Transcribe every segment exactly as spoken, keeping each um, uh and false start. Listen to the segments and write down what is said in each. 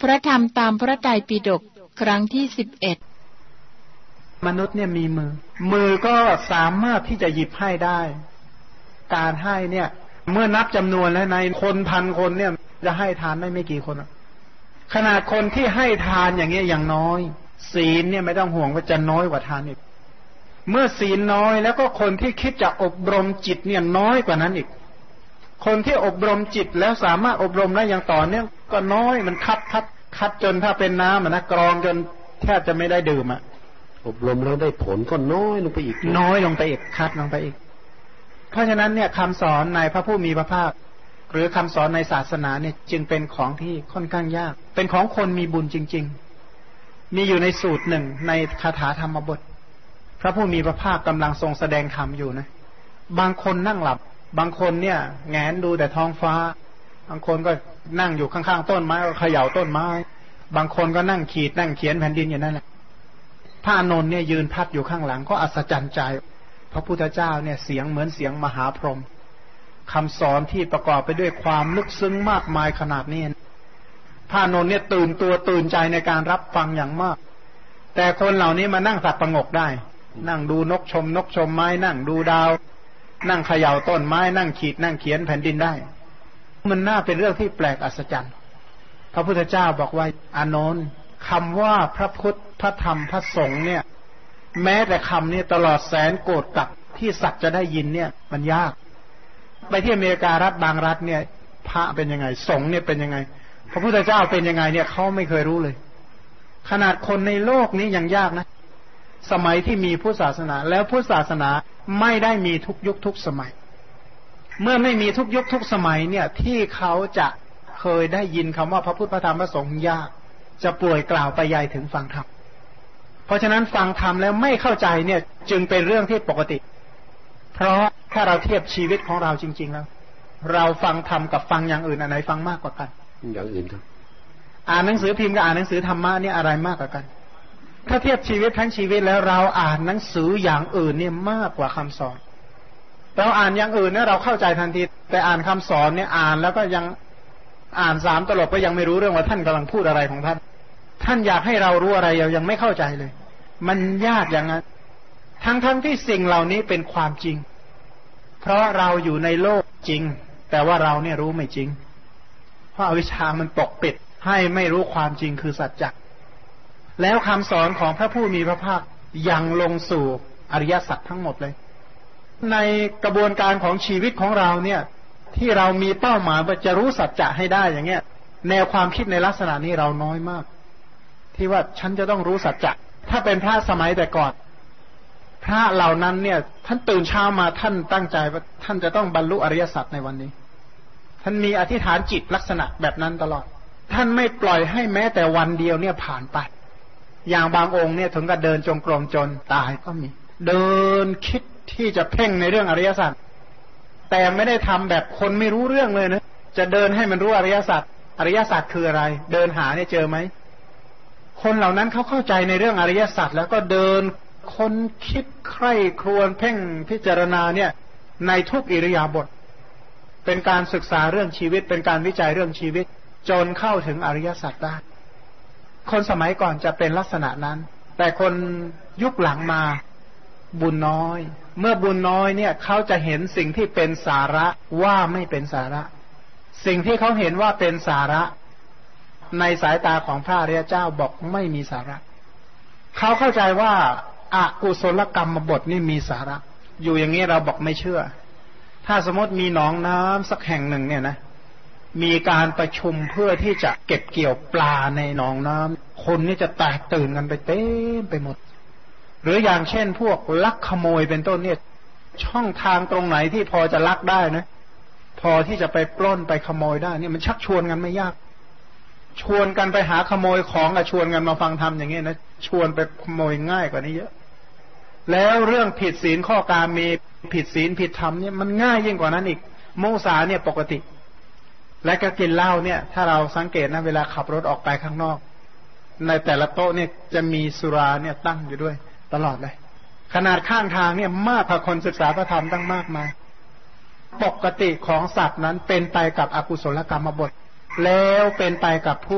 พระธรรมตามพระไตรปิฎกครั้งที่สิบเอ็ดมนุษย์เนี่ยมีมือมือก็สามารถที่จะหยิบให้ได้การให้เนี่ยเมื่อนับจำนวนแล้วในคนพันคนเนี่ยจะให้ทานได้ไม่กี่คนขนาดคนที่ให้ทานอย่างเงี้ยอย่างน้อยศีลเนี่ยไม่ต้องห่วงว่าจะน้อยกว่าทานอีกเมื่อศีลน้อยแล้วก็คนที่คิดจะอบรมจิตเนี่ยน้อยกว่านั้นอีกคนที่อบรมจิตแล้วสามารถอบรมได้อย่างต่อเนื่องก็น้อยมันคัดคัดคัดจนถ้าเป็นน้ำนะกรองจนแทบจะไม่ได้ดื่มอ่ะอบรมแล้วได้ผลก็น้อยลงไปอีกน้อยลงไปอีกคัดลงไปอีกเพราะฉะนั้นเนี่ยคำสอนในพระผู้มีพระภาคหรือคำสอนในศาสนาเนี่ยจึงเป็นของที่ค่อนข้างยากเป็นของคนมีบุญจริงๆมีอยู่ในสูตรหนึ่งในคาถาธรรมบทพระผู้มีพระภาคกำลังทรงแสดงธรรมอยู่นะบางคนนั่งหลับบางคนเนี่ยแงนดูแต่ท้องฟ้าบางคนก็นั่งอยู่ข้างๆต้นไม้ก็เขย่าต้นไม้บางคนก็นั่งขีดนั่งเขียนแผ่นดินอย่างนั้นแหละพระอานนท์เนี่ยยืนพัดอยู่ข้างหลังก็อัศจรรย์ใจพระพุทธเจ้าเนี่ยเสียงเหมือนเสียงมหาพรหมคำสอนที่ประกอบไปด้วยความลึกซึ้งมากมายขนาดนี้พระอานนท์เนี่ยตื่นตัวตื่นใจในการรับฟังอย่างมากแต่คนเหล่านี้มานั่งสับประงกได้นั่งดูนกชมนกชมไม้นั่งดูดาวนั่งเขย่าต้นไม้นั่งขีดนั่งเขียนแผ่นดินได้มันน่าเป็นเรื่องที่แปลกอัศจรรย์พระพุทธเจ้าบอกว่าอานนท์คำว่าพระพุทธพระธรรมพระสงฆ์เนี่ยแม้แต่คำนี้ตลอดแสนโกฏกับที่สัตว์จะได้ยินเนี่ยมันยากไปที่อเมริการัฐบางรัฐเนี่ยพระเป็นยังไงสงฆ์เนี่ยเป็นยังไงพระพุทธเจ้าเป็นยังไงเนี่ยเขาไม่เคยรู้เลยขนาดคนในโลกนี้ยังยากนะสมัยที่มีพุทธศาสนาแล้วพุทธศาสนาไม่ได้มีทุกยุคทุกสมัยเมื่อไม่มีทุกยุคทุกสมัยเนี่ยที่เขาจะเคยได้ยินคำว่าพระพุทธพระธรรมพระสงฆ์ยากจะป่วยกล่าวไปใหญ่ถึงฟังธรรมเพราะฉะนั้นฟังธรรมแล้วไม่เข้าใจเนี่ยจึงเป็นเรื่องที่ปกติเพราะถ้าเราเทียบชีวิตของเราจริงๆแล้วเราฟังธรรมกับฟังอย่างอื่นอันไหนฟังมากกว่ากันอย่างอื่นครับอ่านหนังสือพิมพ์กับอ่านหนังสือธรรมะเนี่ยอะไรมากกว่ากันถ้าเทียบชีวิตทั้งชีวิตแล้วเราอ่านหนังสืออย่างอื่นเนี่ยมากกว่าคำสอนเราอ่านอย่างอื่นเนี่ยเราเข้าใจทันทีแต่อ่านคำสอนเนี่ยอ่านแล้วก็ยังอ่านสามตลบก็ยังไม่รู้เรื่องว่าท่านกำลังพูดอะไรของท่านท่านอยากให้เรารู้อะไรเรายังไม่เข้าใจเลยมันยากอย่างนั้นทั้งๆ ท, ที่สิ่งเหล่านี้เป็นความจริงเพราะเราอยู่ในโลกจริงแต่ว่าเราเนี่ยรู้ไม่จริงเพราะอวิชชามันปกปิดให้ไม่รู้ความจริงคือสัจจะแล้วคำสอนของพระผู้มีพระภาคยังลงสู่อริยสัจทั้งหมดเลยในกระบวนการของชีวิตของเราเนี่ยที่เรามีเป้าหมายว่าจะรู้สัจจะให้ได้อย่างเงี้ยแนวความคิดในลักษณะนี้เราน้อยมากที่ว่าฉันจะต้องรู้สัจจะถ้าเป็นพระสมัยแต่ก่อนพระเหล่านั้นเนี่ยท่านตื่นเช้ามาท่านตั้งใจว่าท่านจะต้องบรรลุอริยสัจในวันนี้ท่านมีอธิษฐานจิตลักษณะแบบนั้นตลอดท่านไม่ปล่อยให้แม้แต่วันเดียวเนี่ยผ่านไปอย่างบางองค์เนี่ยถึงกับเดินจงกรมจนตายก็มีเดินคิดที่จะเพ่งในเรื่องอริยสัจแต่ไม่ได้ทำแบบคนไม่รู้เรื่องเลยนะจะเดินให้มันรู้อริยสัจอริยสัจคืออะไรเดินหาเนี่ยเจอไหมคนเหล่านั้นเขาเข้าใจในเรื่องอริยสัจแล้วก็เดินค้นคิดใคร่ครวญเพ่งพิจารณาเนี่ยในทุกอิริยาบถเป็นการศึกษาเรื่องชีวิตเป็นการวิจัยเรื่องชีวิตจนเข้าถึงอริยสัจได้คนสมัยก่อนจะเป็นลักษณะนั้นแต่คนยุคหลังมาบุญน้อยเมื่อบุญน้อยเนี่ยเขาจะเห็นสิ่งที่เป็นสาระว่าไม่เป็นสาระสิ่งที่เขาเห็นว่าเป็นสาระในสายตาของพระอริยเจ้าบอกไม่มีสาระเขาเข้าใจว่าอกุศลกรรมบทนี่มีสาระอยู่อย่างนี้เราบอกไม่เชื่อถ้าสมมติมีหนองน้ำสักแห่งหนึ่งเนี่ยนะมีการประชุมเพื่อที่จะเก็บเกี่ยวปลาในหนองน้ำคนนี่จะแตกตื่นกันไปเต็มไปหมดหรืออย่างเช่นพวกลักขโมยเป็นต้นเนี่ยช่องทางตรงไหนที่พอจะลักได้นะพอที่จะไปปล้นไปขโมยได้เนี่ยมันชักชวนกันไม่ยากชวนกันไปหาขโมยของกับชวนกันมาฟังธรรมอย่างเงี้ยนะชวนไปขโมยง่ายกว่านี้เยอะแล้วเรื่องผิดศีลข้อกามมีผิดศีลผิดธรรมเนี่ยมันง่ายยิ่งกว่านั้นอีกโมสาเนี่ยปกติและก็กินเหล้าเนี่ยถ้าเราสังเกตนะเวลาขับรถออกไปข้างนอกในแต่ละโต๊ะเนี่ยจะมีสุราเนี่ยตั้งอยู่ด้วยตลอดเลยขนาดข้างทางเนี่ยมากกว่าคนศึกษาพระธรรมตั้งมากมายปกติของสัตว์นั้นเป็นไปกับอกุศลกรรมบทแล้วเป็นไปกับพวก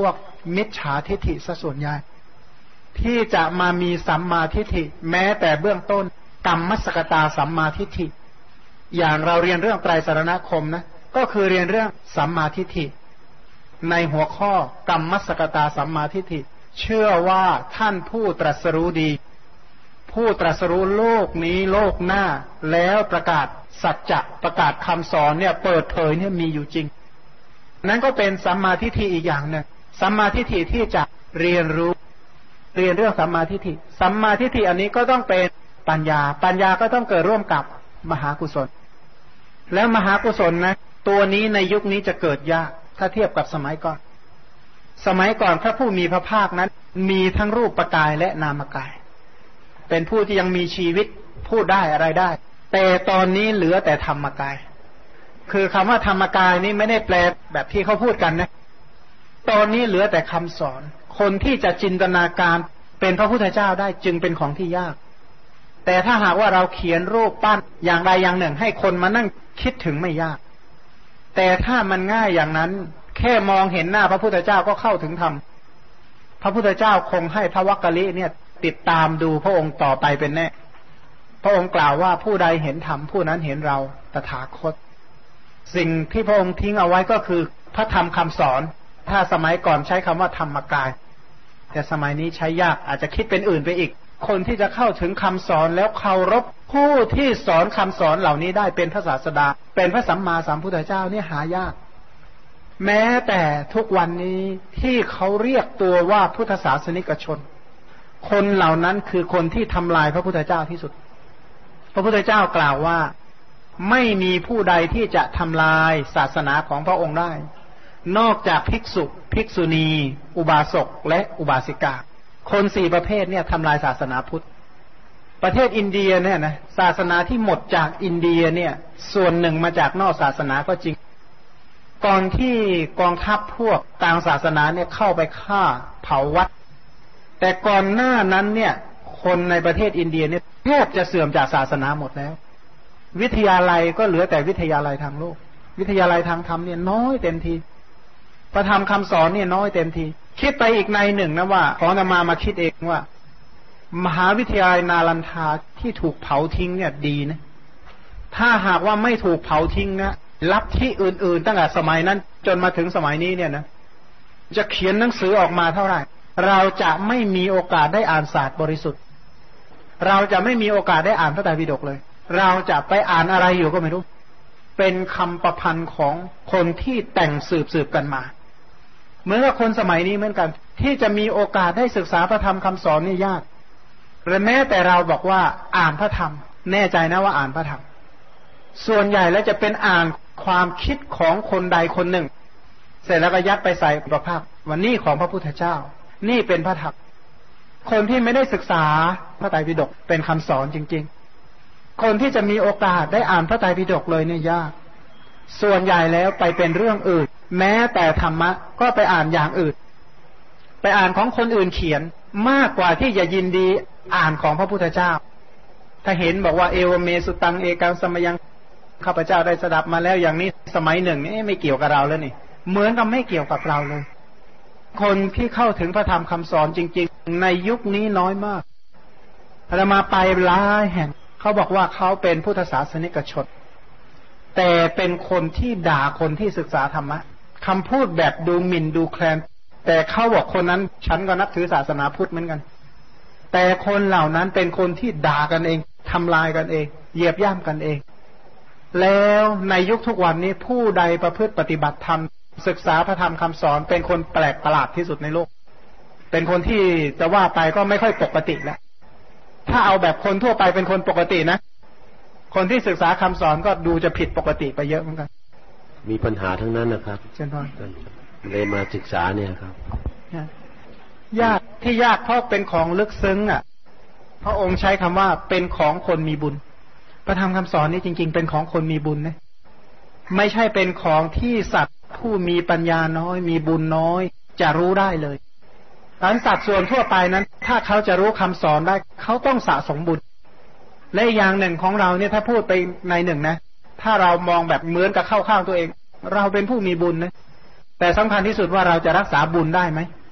มิจฉาทิฏฐิซะส่วนใหญ่ที่จะมามีสัมมาทิฏฐิแม้แต่เบื้องต้นกรรมมัสกตาสัมมาทิฏฐิอย่างเราเรียนเรื่องไตรสรณคมนะก็คือเรียนเรื่องสัมมาทิฏฐิในหัวข้อกรรมมัสกตาสัมมาทิฏฐิเชื่อว่าท่านผู้ตรัสรู้ดีผู้ตรัสรู้โลกนี้โลกหน้าแล้วประกาศสัจจะประกาศคำสอนเนี่ยเปิดเผยเนี่ยมีอยู่จริงนั่นก็เป็นสัมมาทิฏฐิอีกอย่างหนึ่งสัมมาทิฏฐิที่จะเรียนรู้เรียนเรื่องสัมมาทิฏฐิสัมมาทิฏฐิอันนี้ก็ต้องเป็นปัญญาปัญญาก็ต้องเกิดร่วมกับมหากุศลแล้วมหากุศลนะตัวนี้ในยุคนี้จะเกิดยากถ้าเทียบกับสมัยก่อนสมัยก่อนพระผู้มีพระภาคนั้นมีทั้งรูปกายและนามกายเป็นผู้ที่ยังมีชีวิตพูดได้อะไรได้แต่ตอนนี้เหลือแต่ธรรมกายคือคำว่าธรรมกายนี้ไม่ได้แปลแบบที่เขาพูดกันนะตอนนี้เหลือแต่คำสอนคนที่จะจินตนาการเป็นพระพุทธเจ้าได้จึงเป็นของที่ยากแต่ถ้าหากว่าเราเขียนรูปปั้นอย่างใดอย่างหนึ่งให้คนมานั่งคิดถึงไม่ยากแต่ถ้ามันง่ายอย่างนั้นแค่มองเห็นหน้าพระพุทธเจ้าก็เข้าถึงธรรมพระพุทธเจ้าคงให้พระวักกะลิเนี่ยติดตามดูพระองค์ต่อไปเป็นแน่พระองค์กล่าวว่าผู้ใดเห็นธรรมผู้นั้นเห็นเราตถาคตสิ่งที่พระองค์ทิ้งเอาไว้ก็คือพระธรรมคำสอนถ้าสมัยก่อนใช้คำว่าธรรมกายแต่สมัยนี้ใช้ยากอาจจะคิดเป็นอื่นไปอีกคนที่จะเข้าถึงคำสอนแล้วเคารพผู้ที่สอนคำสอนเหล่านี้ได้เป็นพระศาสดาเป็นพระสัมมาสัมพุทธเจ้านี่หายากแม้แต่ทุกวันนี้ที่เขาเรียกตัวว่าพุทธศาสนิกชนคนเหล่านั้นคือคนที่ทำลายพระพุทธเจ้าที่สุดพระพุทธเจ้ากล่าวว่าไม่มีผู้ใดที่จะทำลายศาสนาของพระองค์ได้นอกจากภิกษุภิกษุณี อุบาสกและอุบาสิกาคนสี่ประเภทเนี่ยทำลายศาสนาพุทธประเทศอินเดียเนี่ยนะศาสนาที่หมดจากอินเดียเนี่ยส่วนหนึ่งมาจากนอกศาสนาก็จริงก่อนที่กองทัพพวกต่างศาสนาเนี่ยเข้าไปฆ่าเผาวัดแต่ก่อนหน้านั้นเนี่ยคนในประเทศอินเดียเนี่ยแทบจะเสื่อมจากศาสนาหมดแล้ววิทยาลัยก็เหลือแต่วิทยาลัยทางโลกวิทยาลัยทางธรรมเนี่ยน้อยเต็มทีพระธรรมคำสอนเนี่ยน้อยเต็มทีคิดไปอีกในหนึ่งนะว่าขออาตมามาคิดเองว่ามหาวิทยาลัยนาลันทาที่ถูกเผาทิ้งเนี่ยดีนะถ้าหากว่าไม่ถูกเผาทิ้งนะลัทธิอื่นๆตั้งแต่สมัยนั้นจนมาถึงสมัยนี้เนี่ยนะจะเขียนหนังสือออกมาเท่าไหร่เราจะไม่มีโอกาสได้อ่านศาสตร์บริสุทธิ์เราจะไม่มีโอกาสได้อ่านพระไตรปิฎกเลยเราจะไปอ่านอะไรอยู่ก็ไม่รู้เป็นคำประพันธ์ของคนที่แต่งสืบสืบกันมาเหมือนกับคนสมัยนี้เหมือนกันที่จะมีโอกาสได้ศึกษาพระธรรมคำสอนนี่ยากและแม้แต่เราบอกว่าอ่านพระธรรมแน่ใจนะว่าอ่านพระธรรมส่วนใหญ่แล้วจะเป็นอ่านความคิดของคนใดคนหนึ่งเสร็จแล้วก็ยัดไปใส่ประภาควันนี้ของพระพุทธเจ้านี่เป็นพระธรรมคนที่ไม่ได้ศึกษาพระไตรปิฎกเป็นคำสอนจริงๆคนที่จะมีโอกาสได้อ่านพระไตรปิฎกเลยเนี่ยยากส่วนใหญ่แล้วไปเป็นเรื่องอื่นแม้แต่ธรรมะก็ไปอ่านอย่างอื่นไปอ่านของคนอื่นเขียนมากกว่าที่จะยินดีอ่านของพระพุทธเจ้าถ้าเห็นบอกว่าเอวเมสุตังเอกังสมยังข้าพเจ้าได้สดับมาแล้วอย่างนี้สมัยหนึ่งนี่ไม่เกี่ยวกับเราแล้วนี่เหมือนกับไม่เกี่ยวกับเราเลยคนที่เข้าถึงพระธรรมคำสอนจริงๆในยุคนี้น้อยมากเรามาไปหลายแห่งเขาบอกว่าเขาเป็นพุทธศาสนิกชนแต่เป็นคนที่ด่าคนที่ศึกษาธรรมะคำพูดแบบดูหมิ่นดูแคลนแต่เขาบอกคนนั้นฉันก็นับถือศาสนาพุทธเหมือนกันแต่คนเหล่านั้นเป็นคนที่ด่ากันเองทำลายกันเองเหยียบย่ำกันเองแล้วในยุคทุกวันนี้ผู้ใดประพฤติปฏิบัติธรรมศึกษาพระธรรมคำสอนเป็นคนแปลกประหลาดที่สุดในโลกเป็นคนที่จะว่าไปก็ไม่ค่อยปกติแล้วถ้าเอาแบบคนทั่วไปเป็นคนปกตินะคนที่ศึกษาคำสอนก็ดูจะผิดปกติไปเยอะเหมือนกันมีปัญหาทั้งนั้นนะครับเช่นพอนเลยมาศึกษาเนี่ยครับยากที่ยากเพราะเป็นของลึกซึ้งอ่ะพระองค์ใช้คำว่าเป็นของคนมีบุญพระธรรมคำสอนนี้จริงๆเป็นของคนมีบุญนะไม่ใช่เป็นของที่สัตว์ผู้มีปัญญาน้อยมีบุญน้อยจะรู้ได้เลยดังนั้นสัตว์ส่วนทั่วไปนั้นถ้าเขาจะรู้คำสอนได้เขาต้องสะสมบุญและอย่างหนึ่งของเราเนี่ยถ้าพูดไปในหนึ่งนะถ้าเรามองแบบเหมือนกับเข้าข้างตัวเองเราเป็นผู้มีบุญนะแต่สำคัญที่สุดว่าเราจะรักษาบุญได้ไหม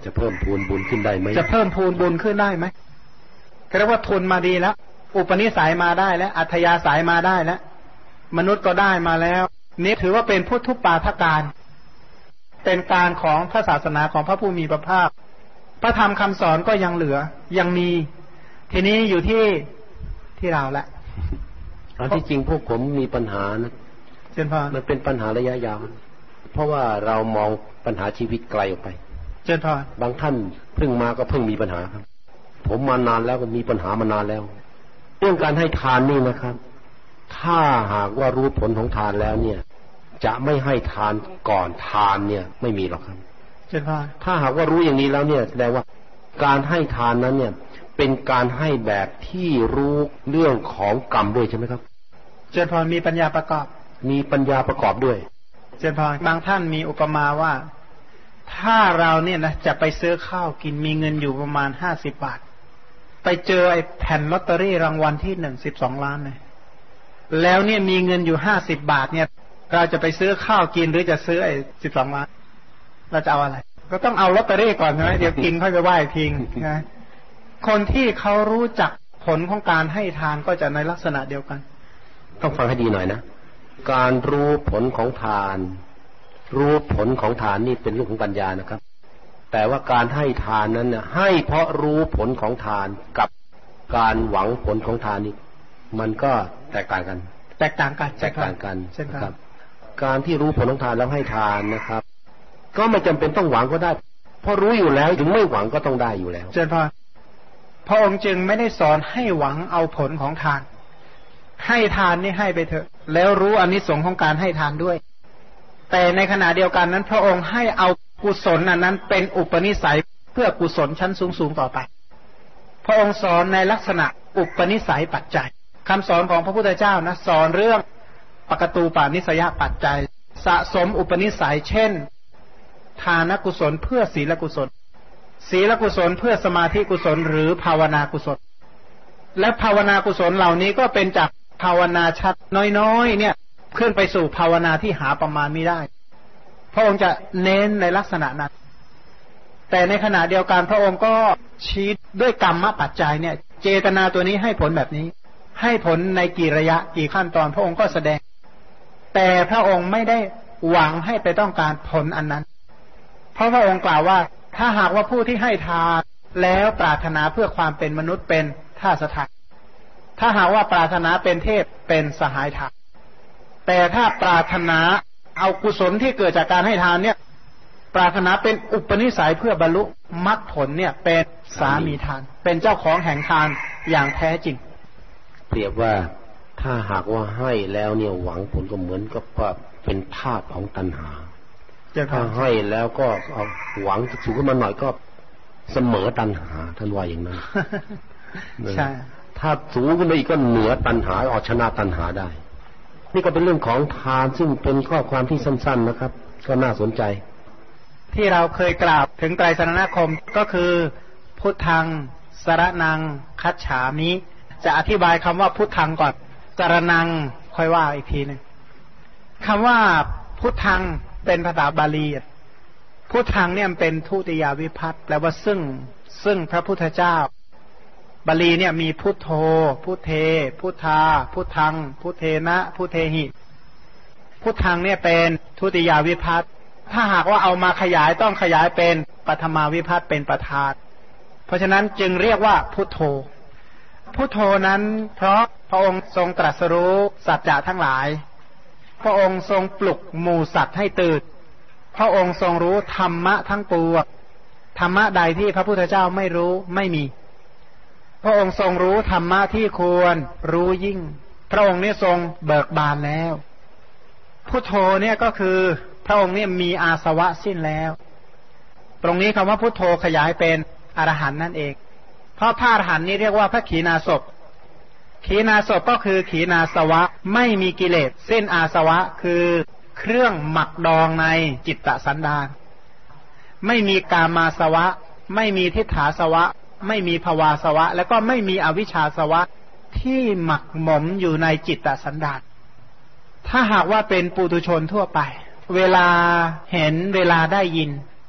จะเพิ่มพูนบุญขึ้นได้ไหมจะเพิ่มพูนบุญขึ้นได้ไหมเรียกว่าทุนมาดีแล้วอุปนิสัยมาได้แล้วอัธยาศัยมาได้แล้วมนุษย์ก็ได้มาแล้วนี่ถือว่าเป็นพุทธุปาทการเป็นการของพระศาสนาของพระผู้มีพระภาคพระธรรมคำสอนก็ยังเหลือยังมีทีนี้อยู่ที่ที่เราแหละอันที่จริงพวกผมมีปัญหานะเช่นพอมันเป็นปัญหาระยะยาวเพราะว่าเรามองปัญหาชีวิตไกลออกไปเช่นพอบางท่านเพิ่งมาก็เพิ่งมีปัญหาครับผมมานานแล้วก็มีปัญหามานานแล้วเรื่องการให้ทานนี่นะครับถ้าหากว่ารู้ผลของทานแล้วเนี่ยจะไม่ให้ทานก่อนทานเนี่ยไม่มีหรอกครับเช่นพอถ้าหากว่ารู้อย่างนี้แล้วเนี่ยแสดงว่าการให้ทานนั้นเนี่ยเป็นการให้แบบที่รู้เรื่องของกรรมด้วยใช่ไหมครับเจนพรมีปัญญาประกอบมีปัญญาประกอบด้วยเจนพรบางท่านมีอุปมาว่าถ้าเราเนี่ยนะจะไปซื้อข้าวกินมีเงินอยู่ประมาณห้าสิบบาทไปเจอไอ้แผ่นลอตเตอรี่รางวัลที่หนึ่งสิบสองล้านเลยแล้วเนี่ยมีเงินอยู่ห้าสิบบาทเนี่ยเราจะไปซื้อข้าวกินหรือจะซื้อไอ้สิบสองล้านเราจะเอาอะไรก็ต้องเอาลอตเตอรี่ก่อนใช่ไหมเดี๋ยวกินค่อยไปไหว้ทิ้งนะคนที่เขารู้จักผลของการให้ทานก็จะในลักษณะเดียวกันต้องฟังให้ดีหน่อยนะการรู้ผลของทานรู้ผลของทานนี่เป็นเรื่องของปัญญานะครับแต่ว่าการให้ทานนั้นเนี่ยให้เพราะรู้ผลของทานกับการหวังผลของทานนี่มันก็แตกต่างกันแตกต่างกันแตกต่างกันนะครับการที่รู้ผลของทานแล้วให้ทานนะครับก็ไม่จำเป็นต้องหวังก็ได้เพราะรู้อยู่แล้วถึงไม่หวังก็ต้องได้อยู่แล้วเจนพอพระองค์จึงไม่ได้สอนให้หวังเอาผลของทานให้ทานนี่ให้ไปเถอะแล้วรู้อานิสงส์ของการให้ทานด้วยแต่ในขณะเดียวกันนั้นพระองค์ให้เอากุศลอันนั้นเป็นอุปนิสัยเพื่อกุศลชั้นสูงๆต่อไปพระองค์สอนในลักษณะอุปนิสัยปัจจัยคำสอนของพระพุทธเจ้านะสอนเรื่องปกตูปานิสยปัจจัยสะสมอุปนิสัยเช่นทานกุศลเพื่อศีลกุศลศีลกุศลเพื่อสมาธิกุศลหรือภาวนากุศลและภาวนากุศลเหล่านี้ก็เป็นจากภาวนาชัดน้อยๆเนี่ยขึ้นไปสู่ภาวนาที่หาประมาณไม่ได้พระองค์จะเน้นในลักษณะนั้นแต่ในขณะเดียวกันพระองค์ก็ชี้ด้วยกรรมปัจจัยเนี่ยเจตนาตัวนี้ให้ผลแบบนี้ให้ผลในกี่ระยะกี่ขั้นตอนพระองค์ก็แสดงแต่พระองค์ไม่ได้หวังให้ไปต้องการผลอันนั้นเพราะพระองค์กล่าวว่าถ้าหากว่าผู้ที่ให้ทานแล้วปรารถนาเพื่อความเป็นมนุษย์เป็นท่าสถานถ้าหากว่าปรารถนาเป็นเทพเป็นสหายทานแต่ถ้าปรารถนาเอากุศลที่เกิดจากการให้ทานเนี่ยปรารถนาเป็นอุปนิสัยเพื่อบรรลุมรรคผลเนี่ยเป็นสามีทานเป็นเจ้าของแห่งทานอย่างแท้จริงเปรียบว่าถ้าหากว่าให้แล้วเนี่ยหวังผลก็เหมือนกับว่าเป็นธาตุของตัณหาถ้าให้แล้วก็เอาหวังสูงขึ้นมาหน่อยก็เสมอตัณหาท่านว่าอย่างนั้นใช่ถ้าสูงขึ้นไปอีกก็เหนือตัณหาเอาชนะตัณหาได้นี่ก็เป็นเรื่องของทานซึ่งเป็นข้อความที่สั้นๆนะครับก็น่าสนใจที่เราเคยกล่าวถึงไตรสรณคมก็คือพุทธังสรณังคัจฉามิจะอธิบายคำว่าพุทธังก่อนสรณังค่อยว่าอีกทีนึงคำว่าพุทธังเป็นภาษาบาลีพุทธังเนี่ยเป็นทุติยวิภัตติแปลว่าซึ่งซึ่งพระพุทธเจ้าบาลีเนี่ยมีพุทโธพุทเทพุทธาพุทธังพุทเทนะพุทเทหิพุทธังเนี่ยเป็นทุติยวิภัตติถ้าหากว่าเอามาขยายต้องขยายเป็นปฐมาวิภัตติเป็นประธานเพราะฉะนั้นจึงเรียกว่าพุทโธพุทโธนั้นเพราะพระองค์ทรงตรัสรู้สัจจะทั้งหลายพระองค์ทรงปลุกหมู่สัตว์ให้ตื่นพระองค์ทรงรู้ธรรมะทั้งปวงธรรมะใดที่พระพุทธเจ้าไม่รู้ไม่มีพระองค์ทรงรู้ธรรมะที่ควรรู้ยิ่งพระองค์เนี่ยทรงเบิกบานแล้วพุทโธเนี่ยก็คือพระองค์เนี่ยมีอาสวะสิ้นแล้วตรงนี้คำว่าพุทโธขยายเป็นอรหันต์นั่นเองเพราะพระอรหันต์นี่เรียกว่าพระขีณาสพขีณาสพก็คือขีณาสวะไม่มีกิเลสสิ้นอาสวะคือเครื่องหมักดองในจิตตสันดานไม่มีกามาสวะไม่มีทิฏฐาสวะไม่มีภวาสวะแล้วก็ไม่มีอวิชชาสวะที่หมักหมมอยู่ในจิตตสันดานถ้าหากว่าเป็นปุถุชนทั่วไปเวลาเห็นเวลาได้ยิน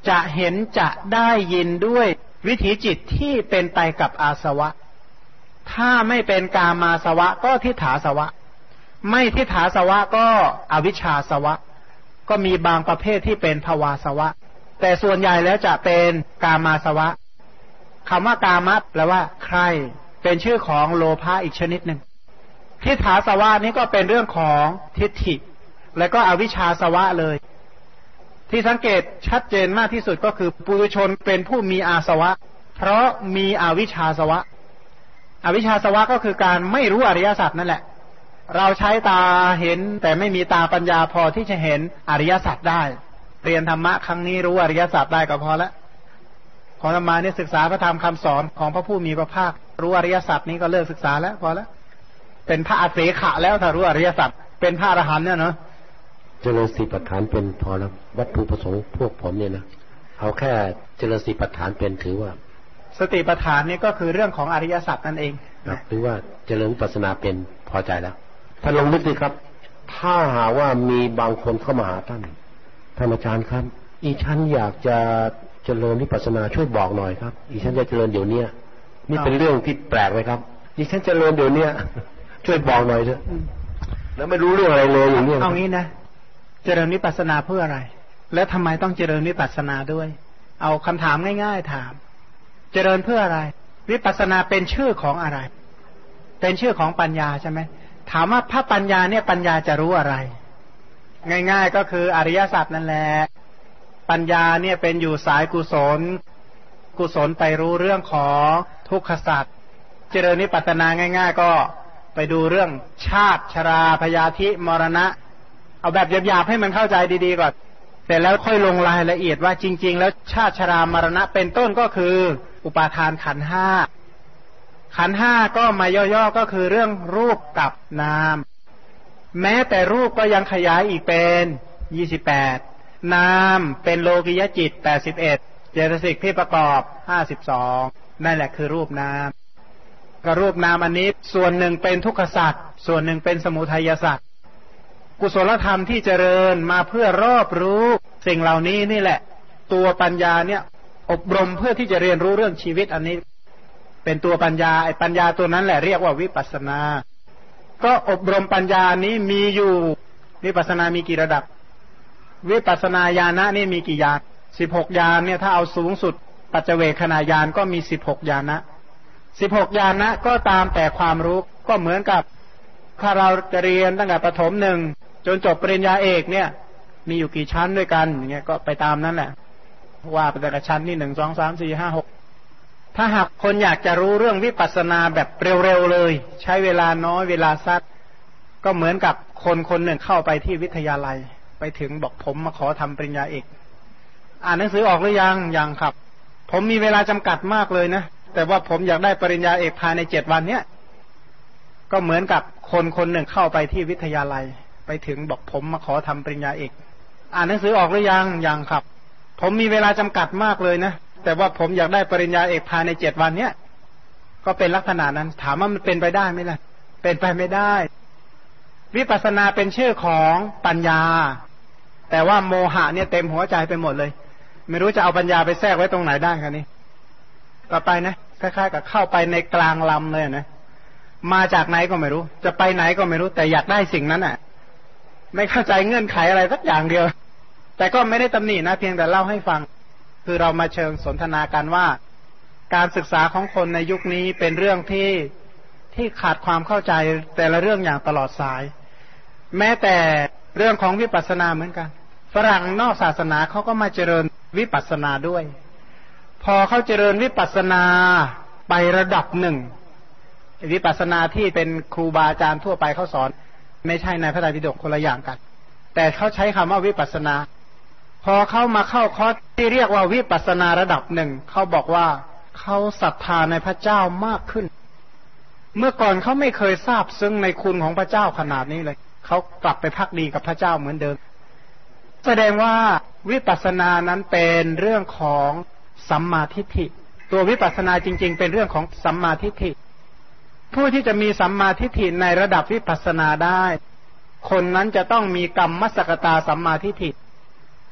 จะเห็นจะได้ยินด้วยวิถีจิตที่เป็นไปกับอาสวะถ้าไม่เป็นกามาสวะก็ทิฏฐาสวะไม่ทิฏฐาสวะก็อวิชชาสวะก็มีบางประเภทที่เป็นภวาสวะแต่ส่วนใหญ่แล้วจะเป็นกามาสวะคำว่ากามะแปลว่าใครเป็นชื่อของโลภะอีกชนิดหนึ่งทิฏฐาสวะนี้ก็เป็นเรื่องของทิฏฐิและก็อวิชชาสวะเลยที่สังเกตชัดเจนมากที่สุดก็คือปุถุชนเป็นผู้มีอาสวะเพราะมีอวิชชาสวะอวิชชาสวะก็คือการไม่รู้อริยสัจนั่นแหละเราใช้ตาเห็นแต่ไม่มีตาปัญญาพอที่จะเห็นอริยสัจได้เรียนธรรมะครั้งนี้รู้อริยสัจได้ก็พอแล้วขอธรรมาเนี่ยศึกษาพระธรรมคำสอนของพระผู้มีพระภาครู้อริยสัจนี้ก็เลิกศึกษาแล้วพอแล้วเป็นพระอเสขะแล้วถ้ารู้อริยสัจเป็นพระอรหันต์เนี่ยเนาะเจริญสติปัฏฐานเป็นพอแล้ววัตถุประสงค์พวกผมเนี่ยนะเอาแค่เจริญสติปัฏฐานเป็นถือว่าสติปัฏฐานนี่ก็คือเรื่องของอริยสัจนั่นเองหรือว่าเจริญวิปัสสนาเป็นพอใจแล้วท่านลองนึกดูครับถ้าหาว่ามีบางคนเข้ามาหาท่านท่านอาจารย์ครับอีฉันอยากจะเจริญวิปัสสนาช่วยบอกหน่อยครับอีฉันจะเจริญเดี๋ยวนี้นี่เป็นเรื่องที่แปลกไหมครับอีฉันเจริญเดี๋ยวนี้ช่วยบอกหน่อยเถอะแล้วไม่รู้เรื่องอะไรเลยอย่างนี้เอางี้นะเจริญวิปัสสนาเพื่ออะไรและทำไมต้องเจริญวิปัสสนาด้วยเอาคำถามง่ายๆถามเจริญเพื่ออะไรวิปัสสนาเป็นชื่อของอะไรเป็นชื่อของปัญญาใช่ไหมถามว่าพระปัญญาเนี่ยปัญญาจะรู้อะไรง่ายๆก็คืออริยสัจนั่นแหละปัญญาเนี่ยเป็นอยู่สายกุศลกุศลไปรู้เรื่องของทุกขสัจเจริญวิปัสสนาง่ายๆก็ไปดูเรื่องชาติชราพยาธิมรณะเอาแบบหยาบๆให้มันเข้าใจดีๆก่อนแต่แล้วค่อยลงรายละเอียดว่าจริงๆแล้วชาติชรามรณะเป็นต้นก็คืออุปาทานขันธ์ห้าขันธ์ห้าก็มาย่อๆก็คือเรื่องรูปกับนามแม้แต่รูปก็ยังขยายอีกเป็นยี่สิบแปดนามเป็นโลกิยจิตแปดสิบเอ็ดเจตสิกที่ประกอบห้าสิบสองนั่นแหละคือรูปนามก็รูปนามอันนี้ส่วนหนึ่งเป็นทุกขสัจส่วนหนึ่งเป็นสมุทัยสัจกุศลธรรมที่เจริญมาเพื่อรอบรู้สิ่งเหล่านี้นี่แหละตัวปัญญาเนี่ยอบรมเพื่อที่จะเรียนรู้เรื่องชีวิตอันนี้เป็นตัวปัญญาไอ้ปัญญาตัวนั้นแหละเรียกว่าวิปัสสนาก็อบรมปัญญานี้มีอยู่วิปัสสนามีกี่ระดับวิปัสสนาญาณะนี่มีกี่ญาณสิบหกญาณเนี่ยถ้าเอาสูงสุดปัจเจเวคขณาญาณก็มีสิบหกญาณะสิบหกญาณะก็ตามแต่ความรู้ก็เหมือนกับถ้าเราจะเรียนตั้งแต่ประถมหนึ่งจนจบปริญญาเอกเนี่ยมีอยู่กี่ชั้นด้วยกันอย่างเงี้ยก็ไปตามนั้นแหละว่าไปแต่ละชั้นนี่หนึ่งสองสามสี่ห้าหกถ้าหากคนอยากจะรู้เรื่องวิปัสสนาแบบเร็วๆเลยใช้เวลาน้อยเวลาสั้นก็เหมือนกับคนคนหนึ่งเข้าไปที่วิทยาลัยไปถึงบอกผมมาขอทำปริญญาเอกอ่านหนังสือออกหรือยังยังครับผมมีเวลาจำกัดมากเลยนะแต่ว่าผมอยากได้ปริญญาเอกภายในเจ็ดวันเนี้ยก็เหมือนกับคนคนหนึ่งเข้าไปที่วิทยาลัยไปถึงบอกผมมาขอทำปริญญาเอกอ่านหนังสือออกหรือยังยังครับผมมีเวลาจำกัดมากเลยนะแต่ว่าผมอยากได้ปริญญาเอกภายในเจ็ดวันเนี้ยก็เป็นลักษณะนั้นถามว่ามันเป็นไปได้ไหมล่ะเป็นไปไม่ได้วิปัสสนาเป็นชื่อของปัญญาแต่ว่าโมหะเนี่ยเต็มหัวใจไปหมดเลยไม่รู้จะเอาปัญญาไปแทรกไว้ตรงไหนได้ครับนี่ต่อไปนะคล้ายๆกับเข้าไปในกลางลำเลยนะมาจากไหนก็ไม่รู้จะไปไหนก็ไม่รู้แต่อยากได้สิ่งนั้นอ่ะไม่เข้าใจเงื่อนไขอะไรสักอย่างเดียวแต่ก็ไม่ได้ตำหนินะเพียงแต่เล่าให้ฟังคือเรามาเชิงสนทนากันว่าการศึกษาของคนในยุคนี้เป็นเรื่องที่ที่ขาดความเข้าใจแต่ละเรื่องอย่างตลอดสายแม้แต่เรื่องของวิปัสสนาเหมือนกันฝรั่งนอกศาสนาเขาก็มาเจริญวิปัสสนาด้วยพอเขาเจริญวิปัสสนาไประดับหนึ่งวิปัสสนาที่เป็นครูบาอาจารย์ทั่วไปเขาสอนไม่ใช่ในพระไตรปิฎกคนละอย่างกันแต่เขาใช้คำว่าวิปัสสนาพอเขามาเข้าคอร์สที่เรียกว่าวิปัสสนาระดับหนึ่งเขาบอกว่าเขาศรัทธาในพระเจ้ามากขึ้นเมื่อก่อนเขาไม่เคยทราบซึ้งในคุณของพระเจ้าขนาดนี้เลยเขากลับไปภักดีกับพระเจ้าเหมือนเดิมแสดงว่าวิปัสสนานั้นเป็นเรื่องของสัมมาทิฏฐิตัววิปัสสนาจริงๆเป็นเรื่องของสัมมาทิฏฐิผู้ที่จะมีสัมมาทิฏฐิในระดับวิปัสสนาได้คนนั้นจะต้องมีกรรมมัสสกตาสัมมาทิฏฐิ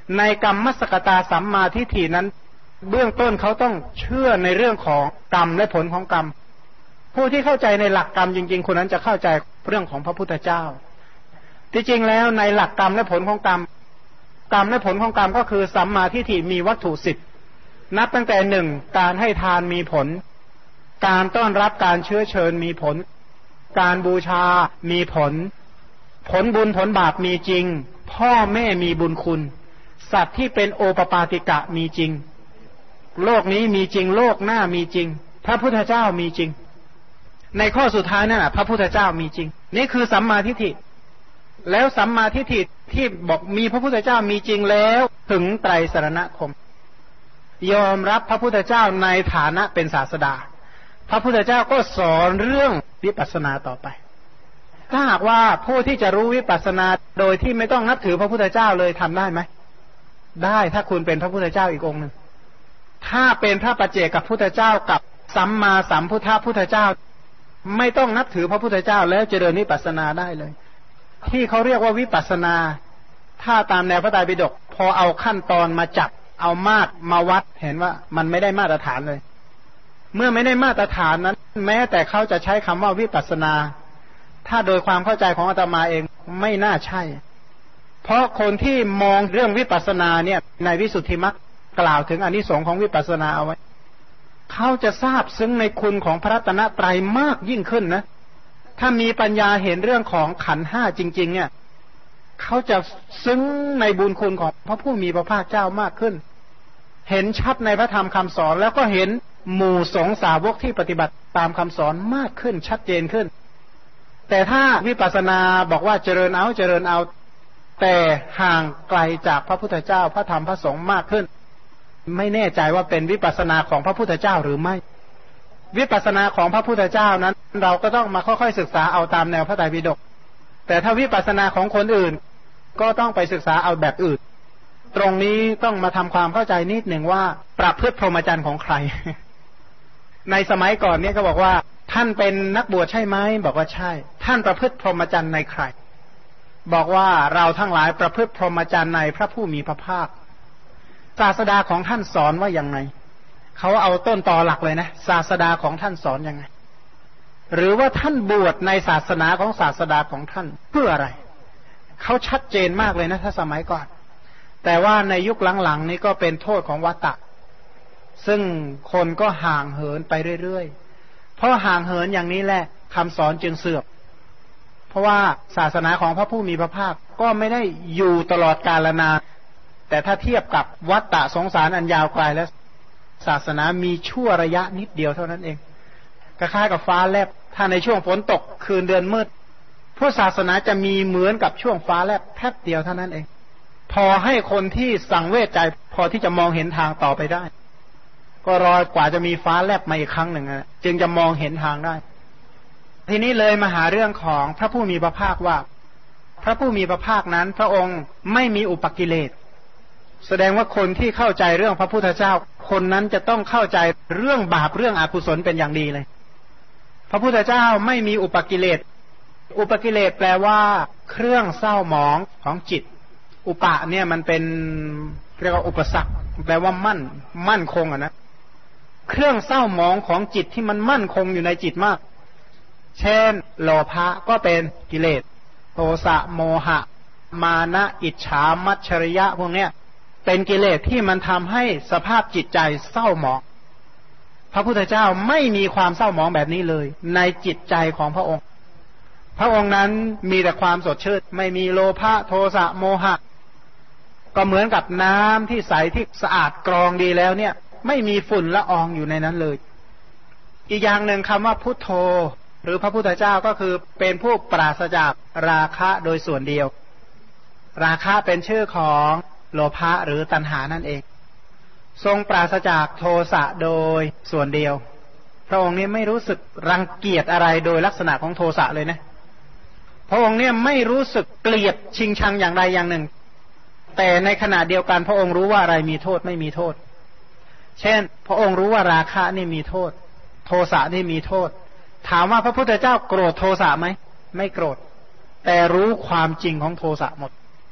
ในกรรมสกตาสัมมาทิฏฐินั้นเบื้องต้นเขาต้องเชื่อในเรื่องของกรรมและผลของกรรมผู้ที่เข้าใจในหลักกรรมจริงๆคนนั้นจะเข้าใจเรื่องของพระพุทธเจ้าที่จริงแล้วในหลักกรรมและผลของกรรมกรรมและผลของกรรมก็คือสัมมาทิฏฐิมีวัตถุสิบนับตั้งแต่หนึ่งการให้ทานมีผลการต้อนรับการเชื้อเชิญมีผลการบูชามีผลผลบุญผลบาปมีจริงพ่อแม่มีบุญคุณสัตว์ที่เป็นโอปปาติกะมีจริงโลกนี้มีจริงโลกหน้ามีจริงพระพุทธเจ้ามีจริงในข้อสุดท้ายนั่นแหละพระพุทธเจ้ามีจริงนี่คือสัมมาทิฏฐิแล้วสัมมาทิฏฐิที่บอกมีพระพุทธเจ้ามีจริงแล้วถึงไตรสรณคมยอมรับพระพุทธเจ้าในฐานะเป็นศาสดาพระพุทธเจ้าก็สอนเรื่องวิปัสสนาต่อไปถ้าหากว่าผู้ที่จะรู้วิปัสสนาโดยที่ไม่ต้องนับถือพระพุทธเจ้าเลยทำได้ไหมได้ถ้าคุณเป็นพระพุทธเจ้าอีกองค์หนึ่งถ้าเป็นพระปัจเจกพุทธเจ้ากับสัมมาสัมพุทธพุทธเจ้าไม่ต้องนับถือพระพุทธเจ้าแล้วเจริญวิปัสสนาได้เลยที่เขาเรียกว่าวิปัสสนาถ้าตามแนวพระไตรปิฎกพอเอาขั้นตอนมาจับเอามาตรมาวัดเห็นว่ามันไม่ได้มาตรฐานเลยเมื่อไม่ได้มาตรฐานนั้นแม้แต่เขาจะใช้คำว่าวิปัสสนาถ้าโดยความเข้าใจของอาตมาเองไม่น่าใช่เพราะคนที่มองเรื่องวิปัสสนาเนี่ยในวิสุทธิมรรคกล่าวถึงอานิสงส์ของวิปัสสนาเอาไว้เขาจะทราบซึ้งในคุณของพระรัตนตรัยมากยิ่งขึ้นนะถ้ามีปัญญาเห็นเรื่องของขันธ์ห้าจริงๆเนี่ยเขาจะซึ้งในบุญคุณของพระผู้มีพระภาคเจ้ามากขึ้นเห็นชัดในพระธรรมคำสอนแล้วก็เห็นหมู่สงฆ์สาวกที่ปฏิบัติตามคำสอนมากขึ้นชัดเจนขึ้นแต่ถ้าวิปัสสนาบอกว่าเจริญเอาเจริญเอาแต่ห่างไกลจากพระพุทธเจ้าพระธรรมพระสงฆ์มากขึ้นไม่แน่ใจว่าเป็นวิปัสสนาของพระพุทธเจ้าหรือไม่วิปัสสนาของพระพุทธเจ้านั้นเราก็ต้องมาค่อยๆศึกษาเอาตามแนวพระไตรปิฎกแต่ถ้าวิปัสสนาของคนอื่นก็ต้องไปศึกษาเอาแบบอื่นตรงนี้ต้องมาทำความเข้าใจนิดหนึ่งว่าประพฤติพรหมจรรย์ของใคร ในสมัยก่อนเนี่ยก็บอกว่าท่านเป็นนักบวชใช่ไหมบอกว่าใช่ท่านประพฤติพรหมจรรย์ในใครบอกว่าเราทั้งหลายประพฤติพรหมจรรย์ในพระผู้มีพระภาคศาสดาของท่านสอนว่าอย่างไรเขาเอาต้นตอหลักเลยนะศาสดาของท่านสอนยังไงหรือว่าท่านบวชในศาสนาของศาสดาของท่านเพื่ออะไรเขาชัดเจนมากเลยนะถ้าสมัยก่อนแต่ว่าในยุคหลังๆนี้ก็เป็นโทษของวัฏฏะซึ่งคนก็ห่างเหินไปเรื่อยๆเพราะห่างเหินอย่างนี้แหละคำสอนจึงเสื่อมเพราะว่าศาสนาของพระผู้มีพระภาคก็ไม่ได้อยู่ตลอดกาลนานแต่ถ้าเทียบกับวัฏฏะสงสารอันยาวไกลแล้วศาสนามีชั่วระยะนิดเดียวเท่านั้นเองคล้ายๆกับฟ้าแลบถ้าในช่วงฝนตกคืนเดือนมืดพวกศาสนาจะมีเหมือนกับช่วงฟ้าแลบแป๊บเดียวเท่านั้นเองพอให้คนที่สังเวชใจพอที่จะมองเห็นทางต่อไปได้ก็รอกว่าจะมีฟ้าแลบมาอีกครั้งหนึ่งจึงจะมองเห็นทางได้ทีนี้เลยมาหาเรื่องของพระผู้มีพระภาคว่าพระผู้มีพระภาคนั้นพระองค์ไม่มีอุปกิเลสแสดงว่าคนที่เข้าใจเรื่องพระพุทธเจ้าคนนั้นจะต้องเข้าใจเรื่องบาปเรื่องอกุศลเป็นอย่างดีเลยพระพุทธเจ้าไม่มีอุปกิเลสอุปกิเลสแปลว่าเครื่องเศร้าหมองของจิตอุปะเนี่ยมันเป็นเรียกว่าอุปสรรคแปลว่ามั่นมั่นคงอ่ะนะเครื่องเศร้าหมองของจิตที่มันมั่นคงอยู่ในจิตมากเช่นโลภะก็เป็นกิเลสโทสะโมหะมานะอิจฉามัจฉริยะพวกเนี้ยเป็นกิเลสที่มันทำให้สภาพจิตใจเศร้าหมองพระพุทธเจ้าไม่มีความเศร้าหมองแบบนี้เลยในจิตใจของพระองค์พระองค์นั้นมีแต่ความสดชื่นไม่มีโลภะโทสะโมหะก็เหมือนกับน้ำที่ใสที่สะอาดกรองดีแล้วเนี่ยไม่มีฝุ่นละอองอยู่ในนั้นเลยอีกอย่างหนึ่งคำว่าพุทโธหรือพระพุทธเจ้าก็คือเป็นผู้ปราศจากราคะโดยส่วนเดียวราคะเป็นชื่อของโลภะหรือตัณหานั่นเองทรงปราศจากโทสะโดยส่วนเดียวพระองค์นี้ไม่รู้สึกรังเกียจอะไรโดยลักษณะของโทสะเลยนะพระองค์เนี่ยไม่รู้สึกเกลียดชิงชังอย่างใดอย่างหนึ่งแต่ในขณะเดียวกันพระองค์รู้ว่าอะไรมีโทษไม่มีโทษเช่นพระองค์รู้ว่าราคะนี่มีโทษโทสะนี่มีโทษถามว่าพระพุทธเจ้าโกรธโทสะไหมไม่โกรธแต่รู้ความจริงของโทสะหมด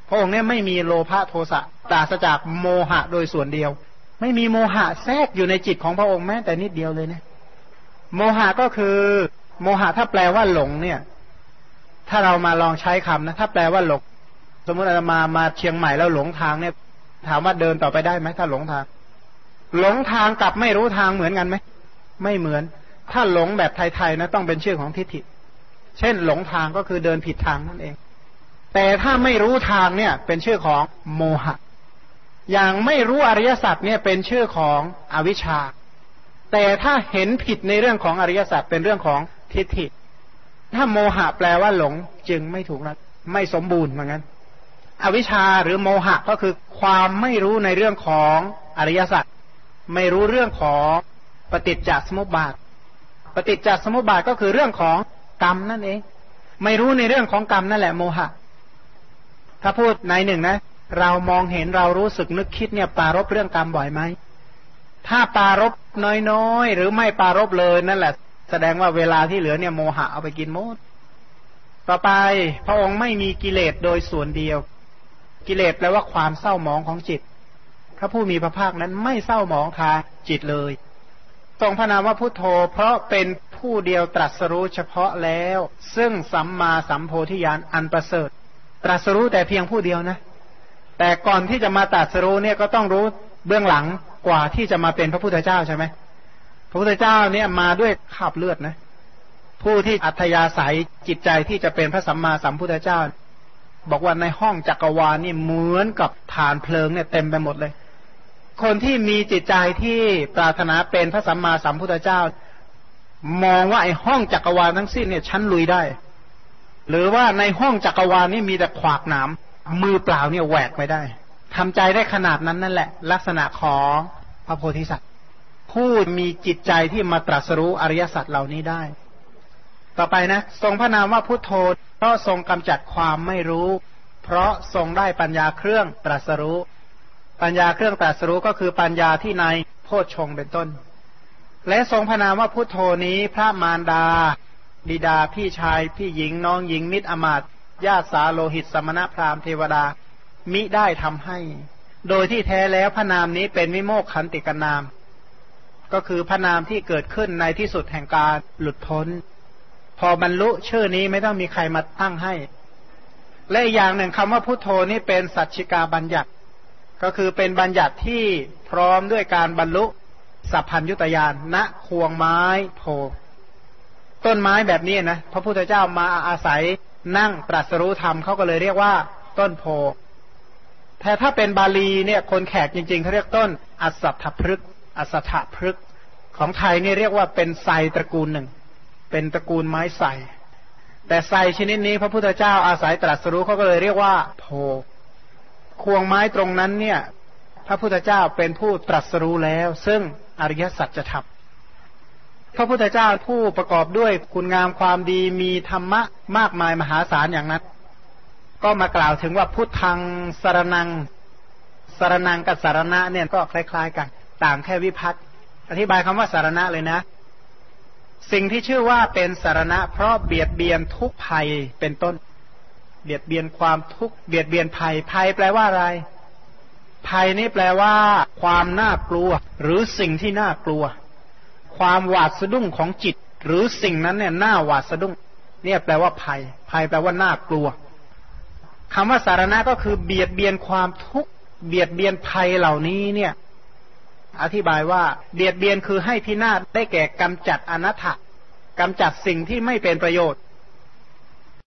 พระองค์เนี่ยไม่มีโลภะโทสะปราศจากโมหะโดยส่วนเดียวไม่มีโมหะแทรกอยู่ในจิตของพระองค์แม้แต่นิดเดียวเลยนะโมหะก็คือโมหะถ้าแปลว่าหลงเนี่ยถ้าเรามาลองใช้คำนะถ้าแปลว่าหลงสมมติอาตมามาเชียงใหม่แล้วหลงทางเนี่ยถามว่าเดินต่อไปได้ไหมถ้าหลงทางหลงทางกับไม่รู้ทางเหมือนกันไหมไม่เหมือนถ้าหลงแบบไทยๆนะต้องเป็นชื่อของทิฏฐิเช่นหลงทางก็คือเดินผิดทางนั่นเองแต่ถ้าไม่รู้ทางเนี่ยเป็นชื่อของโมหะอย่างไม่รู้อริยสัจเนี่ยเป็นชื่อของอวิชชาแต่ถ้าเห็นผิดในเรื่องของอริยสัจเป็นเรื่องของทิฏฐิถ้าโมหะแปลว่าหลงจึงไม่ถูกนะไม่สมบูรณ์เหมือนกันอวิชชาหรือโมหะก็คือความไม่รู้ในเรื่องของอริยสัจไม่รู้เรื่องของปฏิจจสมุปบาทปฏิจจสมุปบาทก็คือเรื่องของกรรมนั่นเองไม่รู้ในเรื่องของกรรมนั่นแหละโมหะถ้าพูดในหนึ่งนะเรามองเห็นเรารู้สึกนึกคิดเนี่ยปรารภเรื่องกรรมบ่อยไหมถ้าปรารภน้อยๆหรือไม่ปรารภเลยนั่นแหละแสดงว่าเวลาที่เหลือเนี่ยโมหะเอาไปกินหมดต่อไปพระองค์ไม่มีกิเลสโดยส่วนเดียวกิเลสแปลว่าความเศร้าหมองของจิตพระผู้มีพระภาคนั้นไม่เศร้าหมองทางจิตเลยทรงพระนามว่าพุทโธเพราะเป็นผู้เดียวตรัสรู้เฉพาะแล้วซึ่งสัมมาสัมโพธิญาณอันประเสริฐตรัสรู้แต่เพียงผู้เดียวนะแต่ก่อนที่จะมาตรัสรู้เนี่ยก็ต้องรู้เบื้องหลังกว่าที่จะมาเป็นพระพุทธเจ้าใช่ไหมพระพุทธเจ้าเนี่ยมาด้วยคราบเลือดนะผู้ที่อัธยาศัยจิตใจที่จะเป็นพระสัมมาสัมพุทธเจ้าบอกว่าในห้องจักรวาลนี่เหมือนกับฐานเพลิงเนี่ยเต็มไปหมดเลยคนที่มีจิตใจที่ปรารถนาเป็นพระสัมมาสัมพุทธเจ้ามองว่าไอ้ห้องจักรวาลทั้งสิ้นเนี่ยชั้นลุยได้หรือว่าในห้องจักรวาลนี่มีแต่ขวากหนามมือเปล่าเนี่ยแหวกไม่ได้ทำใจได้ขนาดนั้นนั่นแหละลักษณะของพระโพธิสัตว์ผู้มีจิตใจที่มาตรัสรู้อริยสัจเหล่านี้ได้ต่อไปนะทรงพระนามว่าพุทโธเพราะทรงกำจัดความไม่รู้เพราะทรงได้ปัญญาเครื่องตรัสรู้ปัญญาเครื่องตรัสรู้ก็คือปัญญาที่ในโพชฌงค์เป็นต้นและทรงพระนามว่าพุทโธนี้พระมารดาบิดาพี่ชายพี่หญิงน้องหญิงมิตรอมาตย์ญาติสาโลหิตสมณพราหมณ์เทวดามิได้ทำให้โดยที่แท้แล้วพระนามนี้เป็นวิโมกขันติกนามก็คือพระนามที่เกิดขึ้นในที่สุดแห่งการหลุดพ้นพอบรรลุชื่อนี้ไม่ต้องมีใครมาตั้งให้และอีกอย่างหนึ่งคำว่าพุทโธนี่เป็นสัจฉิกาบัญญัติก็คือเป็นบัญญัติที่พร้อมด้วยการบรรลุสัพพัญญุตญาณณควงไม้โพต้นไม้แบบนี้นะพระพุทธเจ้ามาอาศัยนั่งตรัสรู้ธรรมเขาก็เลยเรียกว่าต้นโพแต่ถ้าเป็นบาลีเนี่ยคนแขกจริงๆเขาเรียกต้นอัสสัทธพฤกษ์อัสสัทธพฤกษ์ของไทยนี่เรียกว่าเป็นไทรตระกูลหนึ่งเป็นตระกูลไม้ไทรแต่ไทรชนิดนี้พระพุทธเจ้าอาศัยตรัสรู้เขาก็เลยเรียกว่าโพควงไม้ตรงนั้นเนี่ยพระพุทธเจ้าเป็นผู้ตรัสรู้แล้วซึ่งอริยสัจธรรมพระพุทธเจ้าผู้ประกอบด้วยคุณงามความดีมีธรรมะมากมายมหาศาลอย่างนั้นก็มากล่าวถึงว่าพุทธังสรณังสรณังกับสารณะเนี่ยก็คล้ายๆกันต่างแค่วิภัตติอธิบายคำว่าสารณะเลยนะสิ่งที่ชื่อว่าเป็นสารณะเพราะเบียดเบียนทุกภัยเป็นต้นเบียดเบียนความทุกข์เบียดเบียนภัยภัยแปลว่าอะไรภัยนี่แปลว่าความน่ากลัวหรือสิ่งที่น่ากลัวความหวาดสะดุ้งของจิตหรือสิ่งนั้นเนี่ยน่าหวาดสะดุ้งเนี่ยแปลว่าภัยภัยแปลว่าน่ากลัวคำว่าสารณะก็คือเบียดเบียนความทุกข์เบียดเบียนภัยเหล่านี้เนี่ยอธิบายว่าเบียดเบียนคือให้พินาศได้แก่กำจัดอนัตถะกำจัดสิ่งที่ไม่เป็นประโยชน์